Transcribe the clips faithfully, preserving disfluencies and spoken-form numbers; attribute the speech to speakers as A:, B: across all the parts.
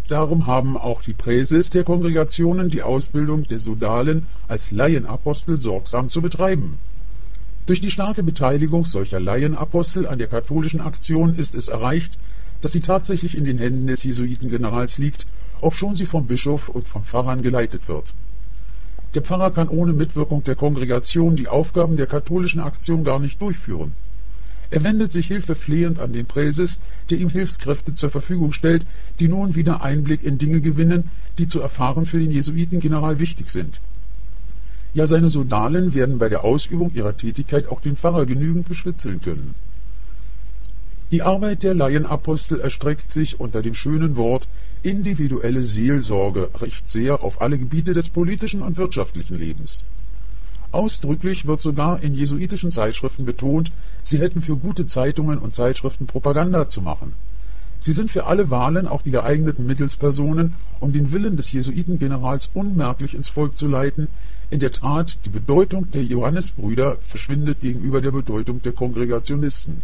A: Darum haben auch die Präses der Kongregationen die Ausbildung der Sodalen als Laienapostel sorgsam zu betreiben. Durch die starke Beteiligung solcher Laienapostel an der katholischen Aktion ist es erreicht, dass sie tatsächlich in den Händen des Jesuitengenerals liegt, obschon sie vom Bischof und vom Pfarrern geleitet wird. Der Pfarrer kann ohne Mitwirkung der Kongregation die Aufgaben der katholischen Aktion gar nicht durchführen. Er wendet sich hilfeflehend an den Präses, der ihm Hilfskräfte zur Verfügung stellt, die nun wieder Einblick in Dinge gewinnen, die zu erfahren für den Jesuitengeneral wichtig sind. Ja, seine Sodalen werden bei der Ausübung ihrer Tätigkeit auch den Pfarrer genügend beschwitzeln können. Die Arbeit der Laienapostel erstreckt sich unter dem schönen Wort individuelle Seelsorge recht sehr auf alle Gebiete des politischen und wirtschaftlichen Lebens. Ausdrücklich wird sogar in jesuitischen Zeitschriften betont, sie hätten für gute Zeitungen und Zeitschriften Propaganda zu machen. Sie sind für alle Wahlen auch die geeigneten Mittelspersonen, um den Willen des Jesuitengenerals unmerklich ins Volk zu leiten. In der Tat, die Bedeutung der Johannesbrüder verschwindet gegenüber der Bedeutung der Kongregationisten.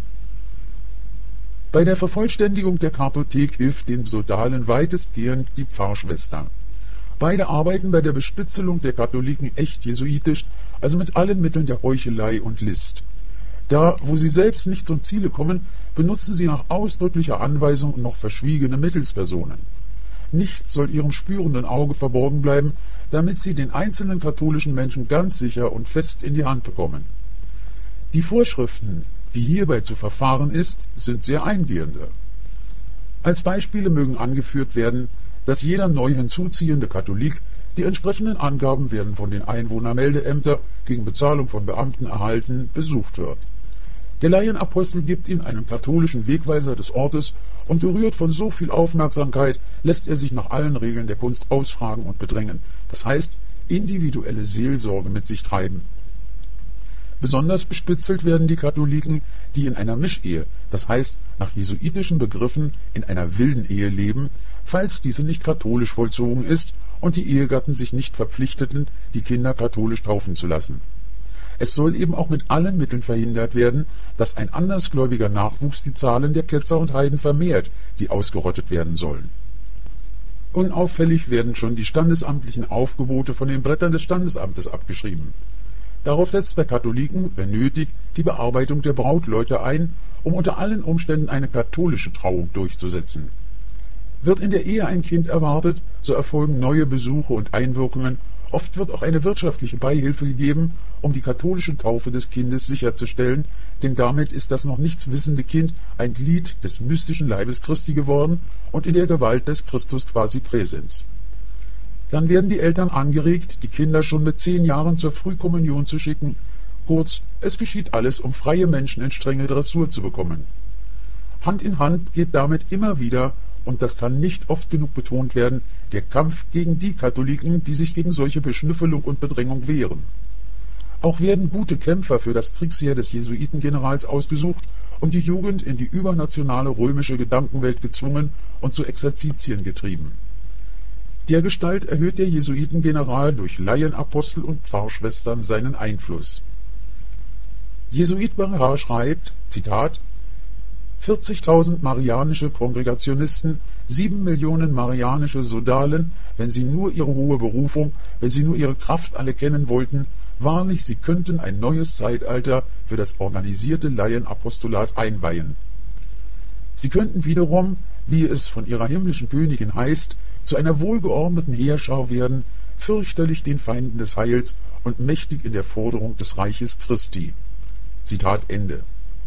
A: Bei der Vervollständigung der Kartothek hilft den Sodalen weitestgehend die Pfarrschwester. Beide arbeiten bei der Bespitzelung der Katholiken echt jesuitisch, also mit allen Mitteln der Heuchelei und List. Da, wo sie selbst nicht zum Ziele kommen, benutzen sie nach ausdrücklicher Anweisung noch verschwiegene Mittelspersonen. Nichts soll ihrem spürenden Auge verborgen bleiben, damit sie den einzelnen katholischen Menschen ganz sicher und fest in die Hand bekommen. Die Vorschriften, wie hierbei zu verfahren ist, sind sehr eingehende. Als Beispiele mögen angeführt werden, dass jeder neu hinzuziehende Katholik, die entsprechenden Angaben werden von den Einwohnermeldeämtern gegen Bezahlung von Beamten erhalten, besucht wird. Der Laienapostel gibt ihm einen katholischen Wegweiser des Ortes und gerührt von so viel Aufmerksamkeit lässt er sich nach allen Regeln der Kunst ausfragen und bedrängen, das heißt individuelle Seelsorge mit sich treiben. Besonders bespitzelt werden die Katholiken, die in einer Mischehe, das heißt nach jesuitischen Begriffen in einer wilden Ehe leben, falls diese nicht katholisch vollzogen ist und die Ehegatten sich nicht verpflichteten, die Kinder katholisch taufen zu lassen. Es soll eben auch mit allen Mitteln verhindert werden, dass ein andersgläubiger Nachwuchs die Zahlen der Ketzer und Heiden vermehrt, die ausgerottet werden sollen. Unauffällig werden schon die standesamtlichen Aufgebote von den Brettern des Standesamtes abgeschrieben. Darauf setzt bei Katholiken, wenn nötig, die Bearbeitung der Brautleute ein, um unter allen Umständen eine katholische Trauung durchzusetzen. Wird in der Ehe ein Kind erwartet, so erfolgen neue Besuche und Einwirkungen, oft wird auch eine wirtschaftliche Beihilfe gegeben, um die katholische Taufe des Kindes sicherzustellen, denn damit ist das noch nichts wissende Kind ein Glied des mystischen Leibes Christi geworden und in der Gewalt des Christus quasi Präsens. Dann werden die Eltern angeregt, die Kinder schon mit zehn Jahren zur Frühkommunion zu schicken. Kurz, es geschieht alles, um freie Menschen in strenge Dressur zu bekommen. Hand in Hand geht damit immer wieder, und das kann nicht oft genug betont werden, der Kampf gegen die Katholiken, die sich gegen solche Beschnüffelung und Bedrängung wehren. Auch werden gute Kämpfer für das Kriegsheer des Jesuitengenerals ausgesucht und die Jugend in die übernationale römische Gedankenwelt gezwungen und zu Exerzitien getrieben. Dergestalt erhöht der Jesuitengeneral durch Laienapostel und Pfarrschwestern seinen Einfluss. Jesuit Barrard schreibt, Zitat, vierzigtausend marianische Kongregationisten, sieben Millionen marianische Sodalen, wenn sie nur ihre hohe Berufung, wenn sie nur ihre Kraft alle kennen wollten, wahrlich, sie könnten ein neues Zeitalter für das organisierte Laienapostolat einweihen. Sie könnten wiederum, wie es von ihrer himmlischen Königin heißt, zu einer wohlgeordneten Heerschar werden, fürchterlich den Feinden des Heils und mächtig in der Forderung des Reiches Christi. Zitat Ende.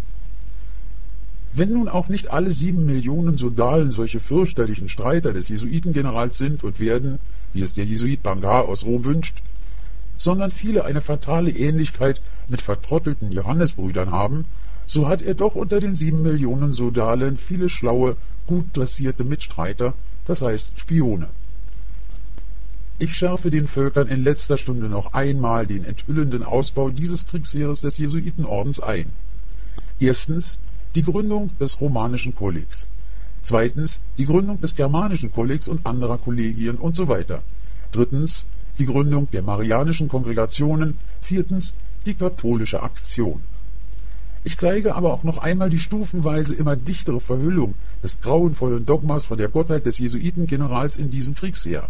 A: Wenn nun auch nicht alle sieben Millionen Sodalen solche fürchterlichen Streiter des Jesuitengenerals sind und werden, wie es der Jesuit Barrard aus Rom wünscht, sondern viele eine fatale Ähnlichkeit mit vertrottelten Johannesbrüdern haben, so hat er doch unter den sieben Millionen Sodalen viele schlaue, gut dressierte Mitstreiter, das heißt Spione. Ich schärfe den Völkern in letzter Stunde noch einmal den enthüllenden Ausbau dieses Kriegsheeres des Jesuitenordens ein. Erstens die Gründung des romanischen Kollegs. Zweitens die Gründung des germanischen Kollegs und anderer Kollegien und so weiter. Drittens die Gründung der marianischen Kongregationen. Viertens die katholische Aktion. Ich zeige aber auch noch einmal die stufenweise immer dichtere Verhüllung des grauenvollen Dogmas von der Gottheit des Jesuitengenerals in diesem Kriegsheer.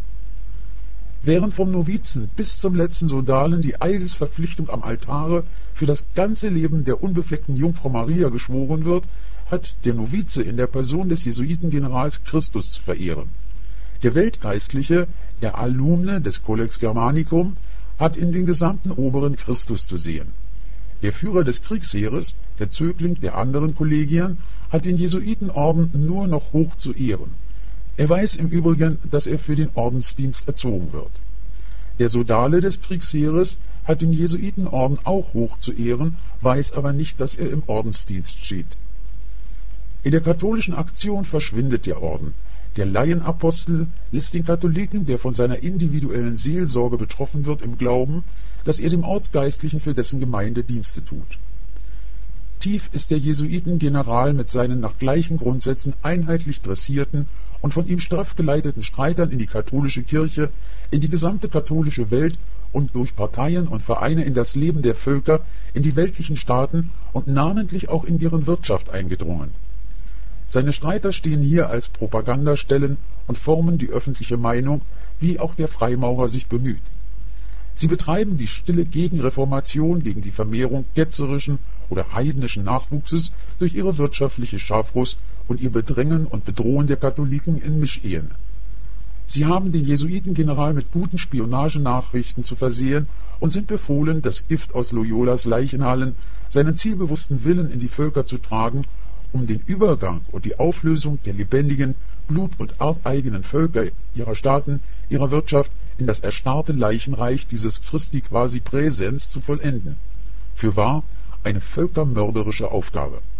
A: Während vom Novizen bis zum letzten Sodalen die Eidesverpflichtung am Altare für das ganze Leben der unbefleckten Jungfrau Maria geschworen wird, hat der Novize in der Person des Jesuitengenerals Christus zu verehren. Der Weltgeistliche, der Alumne des Codex Germanicum, hat in den gesamten Oberen Christus zu sehen. Der Führer des Kriegsheeres, der Zögling der anderen Kollegien, hat den Jesuitenorden nur noch hoch zu ehren. Er weiß im Übrigen, dass er für den Ordensdienst erzogen wird. Der Sodale des Kriegsheeres hat den Jesuitenorden auch hoch zu ehren, weiß aber nicht, dass er im Ordensdienst steht. In der katholischen Aktion verschwindet der Orden. Der Laienapostel lässt den Katholiken, der von seiner individuellen Seelsorge betroffen wird, im Glauben, dass er dem Ortsgeistlichen für dessen Gemeinde Dienste tut. Tief ist der Jesuitengeneral mit seinen nach gleichen Grundsätzen einheitlich dressierten und von ihm straff geleiteten Streitern in die katholische Kirche, in die gesamte katholische Welt und durch Parteien und Vereine in das Leben der Völker, in die weltlichen Staaten und namentlich auch in deren Wirtschaft eingedrungen. Seine Streiter stehen hier als Propagandastellen und formen die öffentliche Meinung, wie auch der Freimaurer sich bemüht. Sie betreiben die stille Gegenreformation gegen die Vermehrung ketzerischen oder heidnischen Nachwuchses durch ihre wirtschaftliche Scharfrust und ihr Bedrängen und Bedrohen der Katholiken in Mischehen. Sie haben den Jesuitengeneral mit guten Spionagenachrichten zu versehen und sind befohlen, das Gift aus Loyolas Leichenhallen, seinen zielbewussten Willen in die Völker zu tragen, um den Übergang und die Auflösung der lebendigen, blut- und arteigenen Völker ihrer Staaten, ihrer Wirtschaft in das erstarrte Leichenreich dieses Christi quasi Präsens zu vollenden. Fürwahr eine völkermörderische Aufgabe.